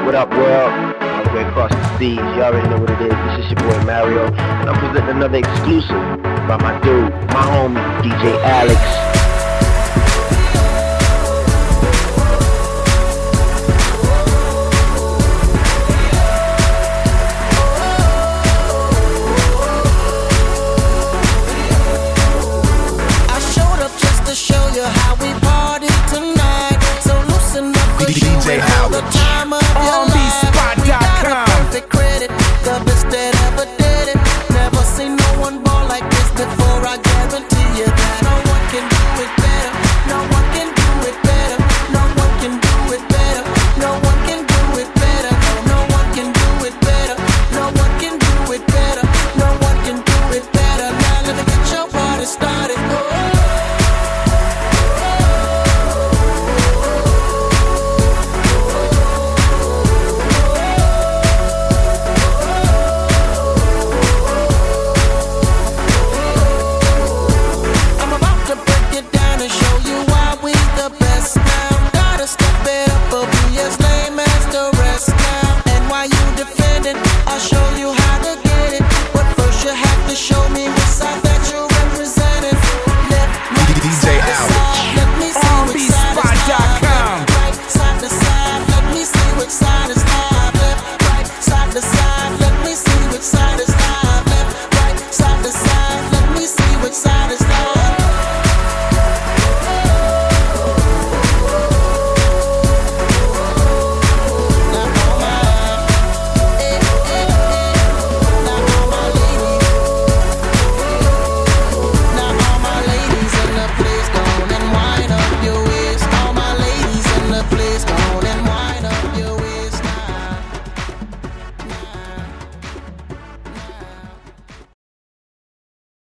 What up, world? All the way across the seas. You already know what it is. This is your boy Mario, and I'm presenting another exclusive by my dude, my homie, DJ Alex. DJ Alex.